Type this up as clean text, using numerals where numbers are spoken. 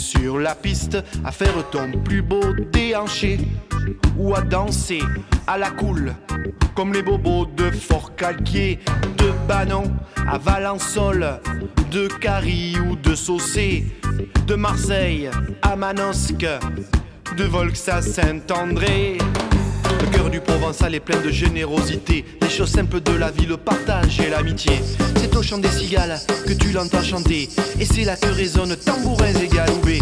sur la piste à faire ton plus beau déhanché ou à danser à la cool comme les bobos de Fort-Calquier, de Banon à Valençol, de Carie ou de Saucé, de Marseille à Manosque, de Volx à Saint-André. Le cœur du Provençal est plein de générosité, des choses simples de la vie, le partage et l'amitié. C'est au chant des cigales que tu l'entends chanter, et c'est là que résonnent tambourins et galoubets.